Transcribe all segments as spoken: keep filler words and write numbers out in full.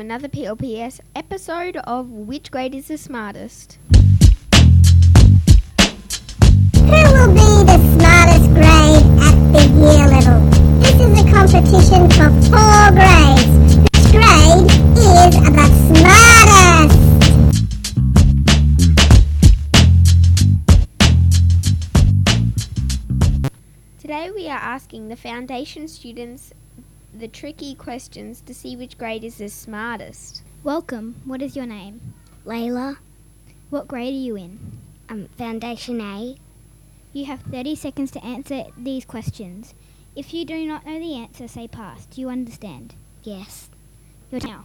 another P L P S episode of Which Grade is the Smartest? Who will be the smartest grade at the year level? This is a competition for four grades. Which grade is the smartest? Today we are asking the foundation students the tricky questions to see which grade is the smartest. Welcome. What is your name? Layla, What grade are you in? um, Foundation A. You have thirty seconds to answer these questions. If you do not know the answer, say pass. Do you understand? Yes. Your now.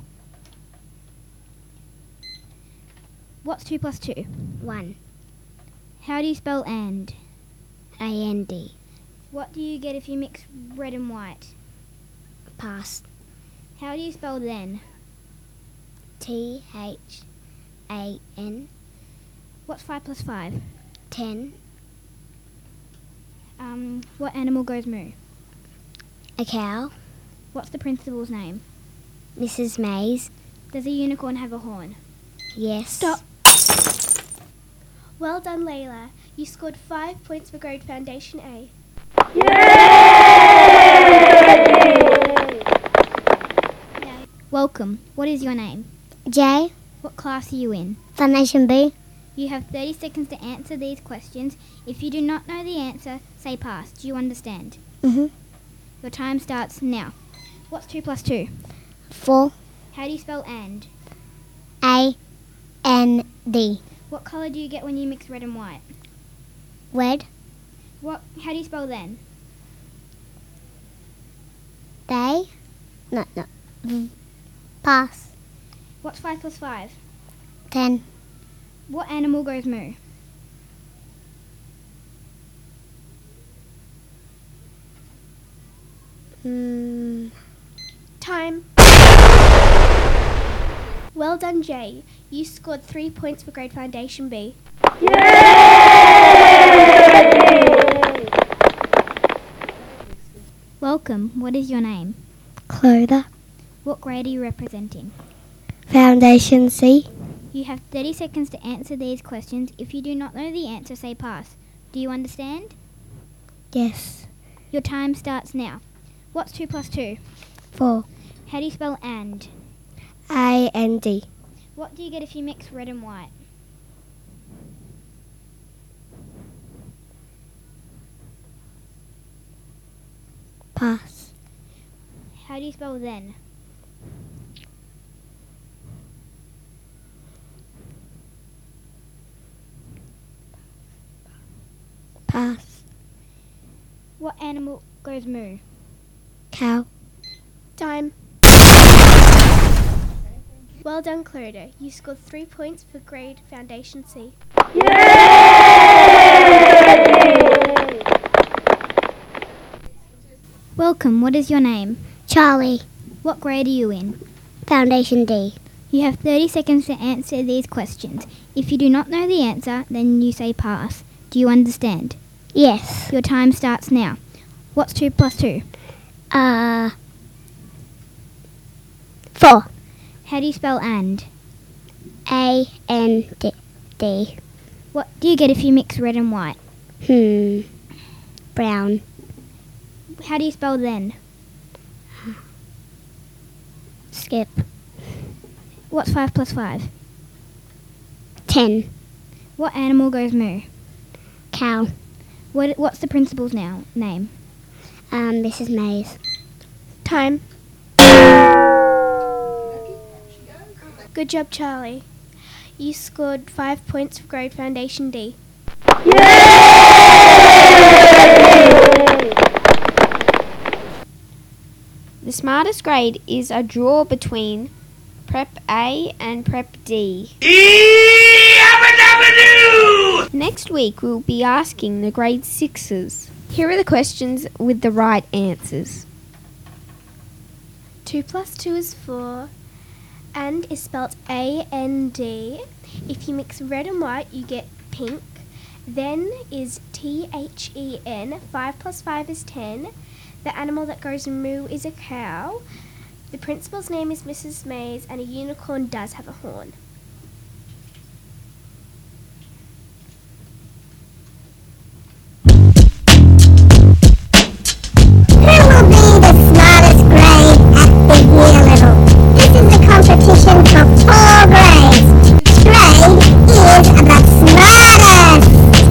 What's two plus two? One. How do you spell and? A N D. What do you get if you mix red and white? Pass. How do you spell then? T H A N. What's five plus five? Ten. Um, what animal goes moo? A cow. What's the principal's name? Missus Mays. Does a unicorn have a horn? Yes. Stop. Well done, Layla. You scored five points for grade Foundation A. Welcome. What is your name? J. What class are you in? Foundation B. You have thirty seconds to answer these questions. If you do not know the answer, say pass. Do you understand? Mhm. Your time starts now. What's two plus two? Four. How do you spell and? A N D. What colour do you get when you mix red and white? Red. What? How do you spell then? They. No, no. V. Pass. What's five plus five? Ten. What animal goes moo? Mm. Time. Well done, Jay. You scored three points for grade Foundation B. Welcome. What is your name? Clotha. What grade are you representing? Foundation C. You have thirty seconds to answer these questions. If you do not know the answer, say pass. Do you understand? Yes. Your time starts now. What's two plus two? Four. How do you spell and? A N D. What do you get if you mix red and white? Pass. How do you spell then? Pass. What animal goes moo? Cow. Time. Well done, Clodagh. You scored three points for grade Foundation C. Welcome. What is your name? Charlie. What grade are you in? Foundation D. You have thirty seconds to answer these questions. If you do not know the answer, then you say pass. Do you understand? Yes. Your time starts now. What's two plus two? Uh. Four. How do you spell and? A N D. D. What do you get if you mix red and white? Hmm. Brown. How do you spell then? Skip. What's five plus five? Ten. What animal goes moo? Cow. What? What's the principal's now name? Um, Missus Mays. Time. Good job, Charlie. You scored five points for grade Foundation D. The smartest grade is a draw between Prep A and Prep D. Next week we'll be asking the grade sixes. Here are the questions with the right answers. Two plus two is four. And is spelt A N D. If you mix red and white, you get pink. Then is T H E N. Five plus five is ten. The animal that goes moo is a cow. The principal's name is Missus Mays, and a unicorn does have a horn. Who will be the smartest grade at the year level? This is a competition for four grades. Which grade is the smartest?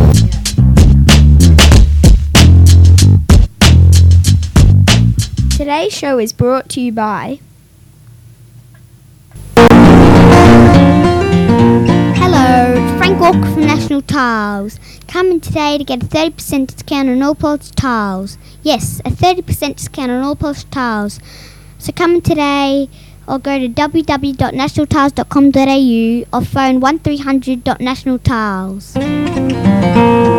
Today's show is brought to you by Hello, it's Frank Walker from National Tiles. Coming today to get a thirty percent discount on all polished tiles. Yes, a thirty percent discount on all polished tiles. So come in today or go to w w w dot national tiles dot com dot a u or phone one three hundred national tiles.